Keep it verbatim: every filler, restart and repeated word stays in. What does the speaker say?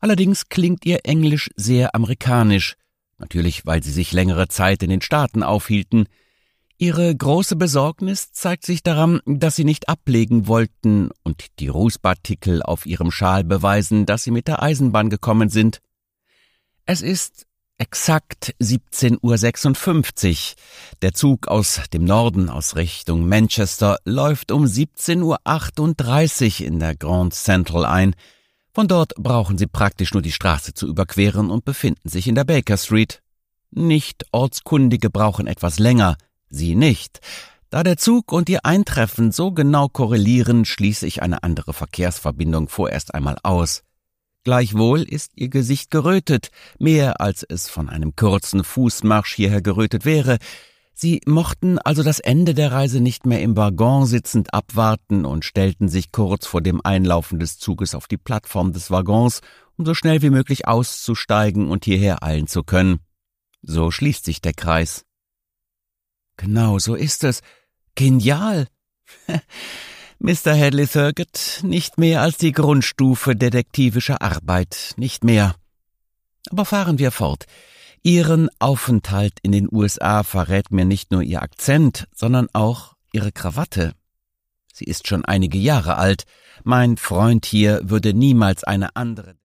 Allerdings klingt ihr Englisch sehr amerikanisch, natürlich weil sie sich längere Zeit in den Staaten aufhielten. Ihre große Besorgnis zeigt sich daran, dass sie nicht ablegen wollten und die Rußpartikel auf ihrem Schal beweisen, dass sie mit der Eisenbahn gekommen sind. Es ist exakt siebzehn Uhr sechsundfünfzig. Der Zug aus dem Norden, aus Richtung Manchester, läuft um siebzehn Uhr achtunddreißig in der Grand Central ein. Von dort brauchen sie praktisch nur die Straße zu überqueren und befinden sich in der Baker Street. Nicht Ortskundige brauchen etwas länger, sie nicht. Da der Zug und ihr Eintreffen so genau korrelieren, schließe ich eine andere Verkehrsverbindung vorerst einmal aus. Gleichwohl ist ihr Gesicht gerötet, mehr als es von einem kurzen Fußmarsch hierher gerötet wäre. Sie mochten also das Ende der Reise nicht mehr im Waggon sitzend abwarten und stellten sich kurz vor dem Einlaufen des Zuges auf die Plattform des Waggons, um so schnell wie möglich auszusteigen und hierher eilen zu können. So schließt sich der Kreis. Genau so ist es. Genial! Mister Hadley Thurgood, nicht mehr als die Grundstufe detektivischer Arbeit, nicht mehr. Aber fahren wir fort. Ihren Aufenthalt in den U S A verrät mir nicht nur Ihr Akzent, sondern auch Ihre Krawatte. Sie ist schon einige Jahre alt. Mein Freund hier würde niemals eine andere